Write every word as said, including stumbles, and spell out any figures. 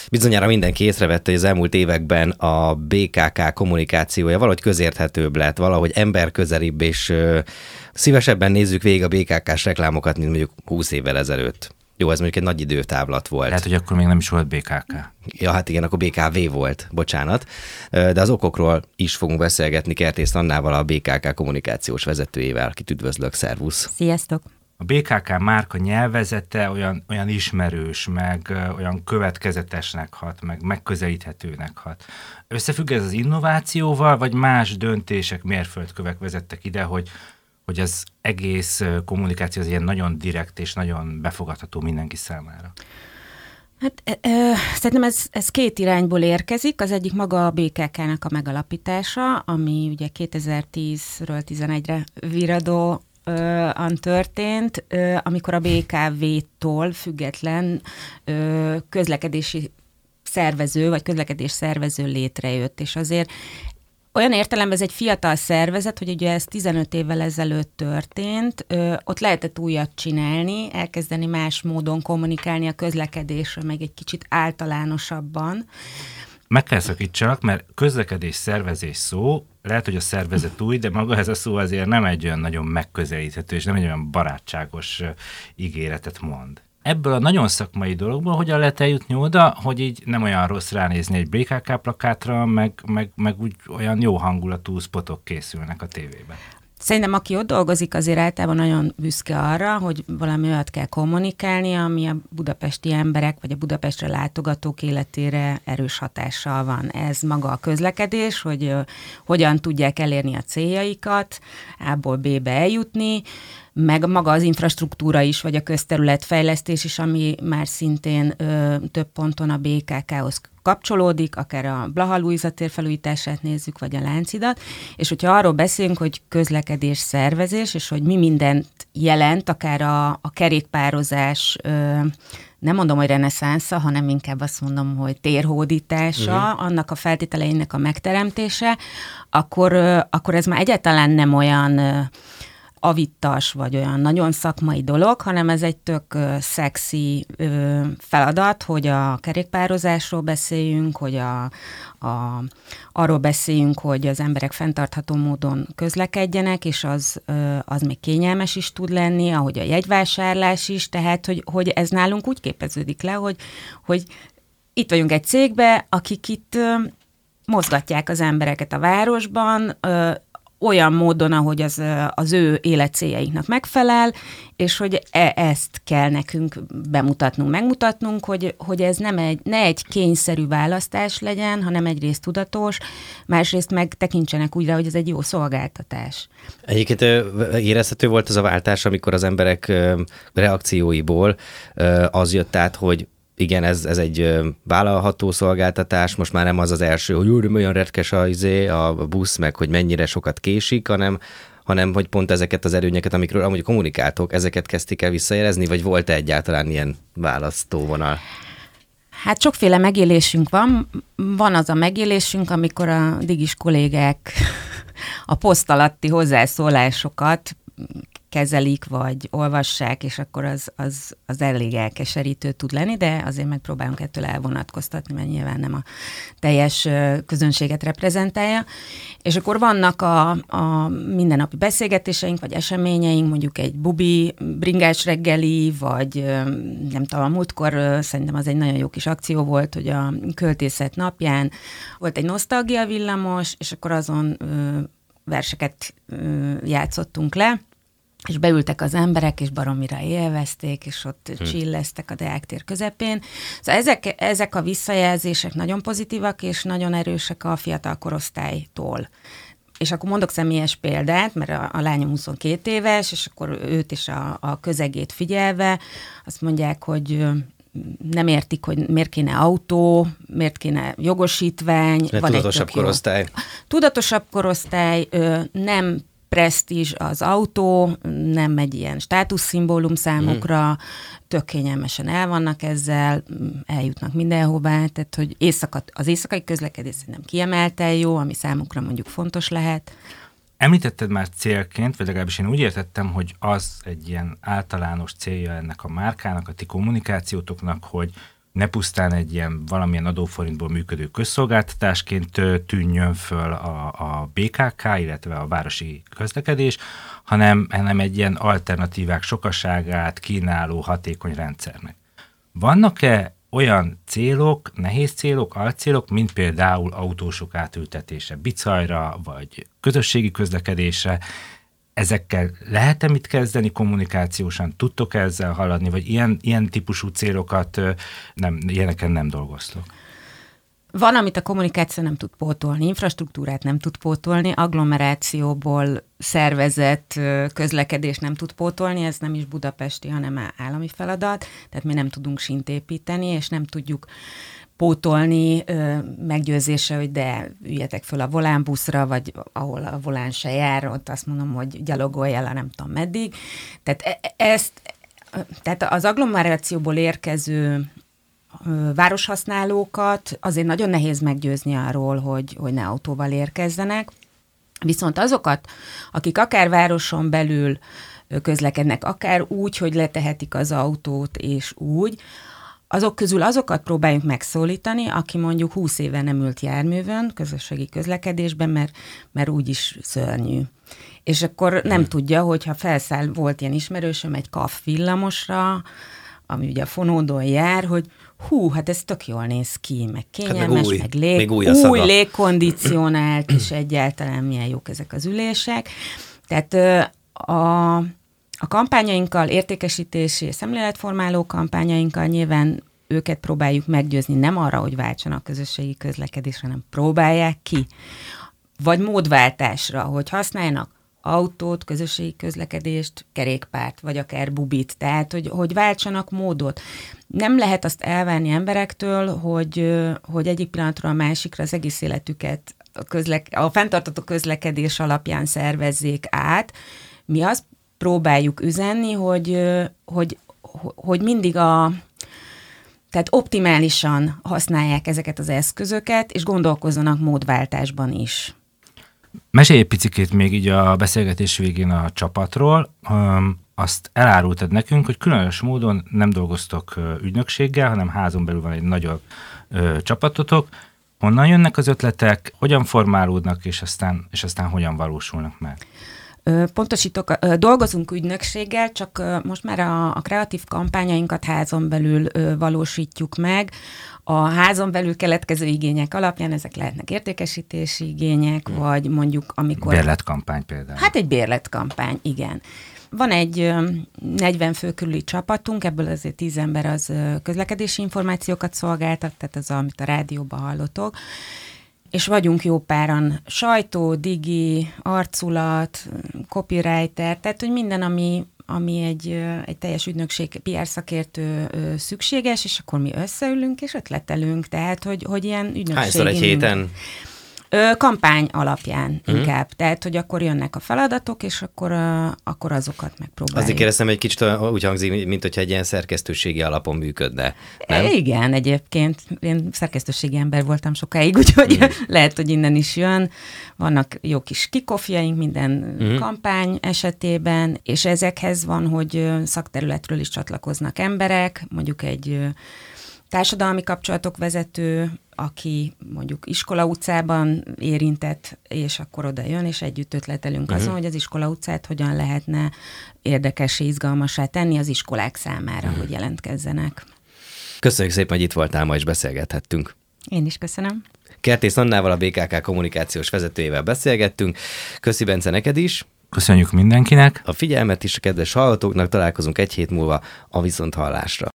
Bizonyára mindenki észrevette, hogy az elmúlt években a bé ká ká kommunikációja valahogy közérthetőbb lett, valahogy emberközelibb, és ö, szívesebben nézzük végig a bé ká ká-s reklámokat, mint mondjuk húsz évvel ezelőtt. Jó, ez mondjuk egy nagy időtávlat volt. Lehet, hogy akkor még nem is volt bé ká ká. Ja, hát igen, akkor bé ká vé volt, bocsánat. De az okokról is fogunk beszélgetni Kertész Annával, a bé ká ká kommunikációs vezetőjével, akit üdvözlök, szervusz. Sziasztok! A bé ká ká márka nyelvezete olyan, olyan ismerős, meg olyan következetesnek hat, meg megközelíthetőnek hat. Összefügg ez az innovációval, vagy más döntések, mérföldkövek vezettek ide, hogy hogy az egész kommunikáció az ilyen nagyon direkt és nagyon befogadható mindenki számára? Hát e, e, szerintem ez, ez két irányból érkezik. Az egyik maga a bé ká ká-nak a megalapítása, ami ugye kétezer-tízről tizenegyre viradóan történt, ö, amikor a bé ká vé-tól független ö, közlekedési szervező, vagy közlekedés szervező létrejött, és azért olyan értelemben ez egy fiatal szervezet, hogy ugye ez tizenöt évvel ezelőtt történt, ö, ott lehetett újat csinálni, elkezdeni más módon kommunikálni a közlekedésről, meg egy kicsit általánosabban. Meg kell szakítsanak, mert közlekedés szervezés szó, lehet, hogy a szervezet új, de maga ez a szó azért nem egy olyan nagyon megközelíthető, és nem egy olyan barátságos ígéretet mond. Ebből a nagyon szakmai dologból hogyan lehet eljutni oda, hogy így nem olyan rossz ránézni egy bé ká ká plakátra, meg, meg, meg úgy olyan jó hangulatú spotok készülnek a tévében? Szerintem, aki ott dolgozik, azért általában nagyon büszke arra, hogy valami olyat kell kommunikálni, ami a budapesti emberek, vagy a Budapestre látogatók életére erős hatással van. Ez maga a közlekedés, hogy uh, hogyan tudják elérni a céljaikat, A-ból B-be eljutni, meg maga az infrastruktúra is, vagy a közterületfejlesztés is, ami már szintén ö, több ponton a bé ká ká-hoz kapcsolódik, akár a Blaha Lujza tér felújítását nézzük, vagy a Láncidat, és hogyha arról beszélünk, hogy közlekedés szervezés, és hogy mi mindent jelent, akár a, a kerékpározás, ö, nem mondom, hogy reneszánsza, hanem inkább azt mondom, hogy térhódítása, uh-huh. annak a feltételeinek a megteremtése, akkor, ö, akkor ez már egyáltalán nem olyan ö, avittas, vagy olyan nagyon szakmai dolog, hanem ez egy tök ö, szexi ö, feladat, hogy a kerékpározásról beszéljünk, hogy a, a, arról beszéljünk, hogy az emberek fenntartható módon közlekedjenek, és az, ö, az még kényelmes is tud lenni, ahogy a jegyvásárlás is, tehát, hogy, hogy ez nálunk úgy képeződik le, hogy, hogy itt vagyunk egy cégbe, akik itt ö, mozgatják az embereket a városban, ö, olyan módon, ahogy az, az ő életcéljaiknak megfelel, és hogy e- ezt kell nekünk bemutatnunk, megmutatnunk, hogy, hogy ez nem egy, ne egy kényszerű választás legyen, hanem egyrészt tudatos, másrészt meg tekintsenek úgy rá, hogy ez egy jó szolgáltatás. Egyébként érezhető volt az a váltás, amikor az emberek reakcióiból az jött át, hogy igen, ez, ez egy vállalható szolgáltatás, most már nem az az első, hogy úr, olyan retkes a, a busz, meg hogy mennyire sokat késik, hanem, hanem hogy pont ezeket az előnyeket, amikről amúgy kommunikáltok, ezeket kezdték el visszaérezni, vagy volt-e egyáltalán ilyen választóvonal? Hát sokféle megélésünk van. Van az a megélésünk, amikor a digis kollégák a poszt alatti hozzászólásokat kezelik, vagy olvassák, és akkor az, az, az elég elkeserítő tud lenni, de azért megpróbálunk ettől elvonatkoztatni, mert nyilván nem a teljes közönséget reprezentálja. És akkor vannak a, a mindennapi beszélgetéseink, vagy eseményeink, mondjuk egy bubi, bringás reggeli, vagy nem tudom, múltkor szerintem az egy nagyon jó kis akció volt, hogy a költészet napján volt egy nosztalgia villamos, és akkor azon verseket játszottunk le, és beültek az emberek, és baromira élvezték, és ott hmm. csilleztek a Deák tér közepén. Szóval ezek, ezek a visszajelzések nagyon pozitívak, és nagyon erősek a fiatal korosztálytól. És akkor mondok személyes példát, mert a, a lányom huszonkét éves, és akkor őt is a, a közegét figyelve, azt mondják, hogy nem értik, hogy miért kéne autó, miért kéne jogosítvány. Van tudatosabb korosztály. Jó. Tudatosabb korosztály, nem presztízs az autó, nem egy ilyen státuszszimbólum számukra, mm. tök kényelmesen el vannak ezzel, eljutnak mindenhová, tehát hogy éjszaka, az éjszakai közlekedés nem kiemelten jó, ami számukra mondjuk fontos lehet. Említetted már célként, vagy legalábbis én úgy értettem, hogy az egy ilyen általános célja ennek a márkának, a ti kommunikációtoknak, hogy ne pusztán egy ilyen valamilyen adóforintból működő közszolgáltatásként tűnjön föl a, a bé ká ká, illetve a városi közlekedés, hanem, hanem egy ilyen alternatívák sokaságát kínáló hatékony rendszernek. Vannak-e olyan célok, nehéz célok, alcélok, mint például autósok átültetése bicajra, vagy közösségi közlekedésre? Ezekkel lehet-e mit kezdeni kommunikációsan? Tudtok ezzel haladni, vagy ilyen, ilyen típusú célokat nem, ilyeneken nem dolgoztok? Van, amit a kommunikáció nem tud pótolni, infrastruktúrát nem tud pótolni, agglomerációból szervezett közlekedés nem tud pótolni, ez nem is budapesti, hanem állami feladat, tehát mi nem tudunk sint építeni, és nem tudjuk pótolni meggyőzése, hogy de üljetek föl a volánbuszra, vagy ahol a volán se jár, ott azt mondom, hogy gyalogolj el, nem tudom meddig. Tehát ezt, tehát az agglomerációból érkező városhasználókat azért nagyon nehéz meggyőzni arról, hogy, hogy ne autóval érkezzenek. Viszont azokat, akik akár városon belül közlekednek, akár úgy, hogy letehetik az autót, és úgy, azok közül azokat próbáljuk megszólítani, aki mondjuk húsz éve nem ült járművön, közösségi közlekedésben, mert, mert úgyis szörnyű. És akkor nem hmm. tudja, hogyha felszáll, volt ilyen ismerősöm egy kaff villamosra, ami ugye a fonódon jár, hogy hú, hát ez tök jól néz ki, meg kényelmes, hát meg, új, meg lég, még új, új légkondicionált, és egyáltalán milyen jók ezek az ülések. Tehát a, a kampányainkkal, értékesítési és szemléletformáló kampányainkkal nyilván őket próbáljuk meggyőzni, nem arra, hogy váltsanak közösségi közlekedésre, hanem próbálják ki. Vagy módváltásra, hogy használjanak autót, közösségi közlekedést, kerékpárt, vagy akár bubit, tehát, hogy, hogy váltsanak módot. Nem lehet azt elvárni emberektől, hogy, hogy egyik pillanatról a másikra az egész életüket a, közlek, a fenntartató közlekedés alapján szervezzék át. Mi azt próbáljuk üzenni, hogy, hogy, hogy mindig a tehát optimálisan használják ezeket az eszközöket, és gondolkozzanak módváltásban is. Mesélj egy picikét még így a beszélgetés végén a csapatról. Azt elárultad nekünk, hogy különös módon nem dolgoztok ügynökséggel, hanem házon belül van egy nagyobb csapatotok. Honnan jönnek az ötletek, hogyan formálódnak, és aztán, és aztán hogyan valósulnak meg? Pontosítok, dolgozunk ügynökséggel, csak most már a, a kreatív kampányainkat házon belül valósítjuk meg. A házon belül keletkező igények alapján ezek lehetnek értékesítési igények, hmm. vagy mondjuk amikor... Bérletkampány például. Hát egy bérletkampány, igen. Van egy negyven fő körüli csapatunk, ebből azért tíz ember az közlekedési információkat szolgáltat, tehát az, amit a rádióban hallotok, és vagyunk jó páran sajtó, digi, arculat, copywriter, tehát hogy minden, ami, ami egy, egy teljes ügynökség, pé er szakértő szükséges, és akkor mi összeülünk és ötletelünk, tehát hogy, hogy ilyen ügynökség... Hányszor egy héten? Ö, kampány alapján hmm. inkább, tehát hogy akkor jönnek a feladatok, és akkor, uh, akkor azokat megpróbáljuk. Azért kérdeztem, egy kicsit úgy hangzik, mint hogyha egy ilyen szerkesztőségi alapon működne, nem? E, igen, egyébként én szerkesztőségi ember voltam sokáig, úgyhogy hmm. lehet, hogy innen is jön. Vannak jó kis kikofjaink minden hmm. kampány esetében, és ezekhez van, hogy szakterületről is csatlakoznak emberek, mondjuk egy társadalmi kapcsolatok vezető, aki mondjuk iskola utcában érintett, és akkor oda jön, és együtt ötletelünk uh-huh. azon, hogy az iskola utcát hogyan lehetne érdekessé, izgalmassá tenni az iskolák számára, uh-huh. hogy jelentkezzenek. Köszönjük szépen, hogy itt voltál ma, és beszélgethettünk. Én is köszönöm. Kertész Annával, a bé ká ká kommunikációs vezetőjével beszélgettünk. Köszi, Bence, neked is. Köszönjük mindenkinek. A figyelmet is a kedves hallgatóknak, találkozunk egy hét múlva a viszonthallásra.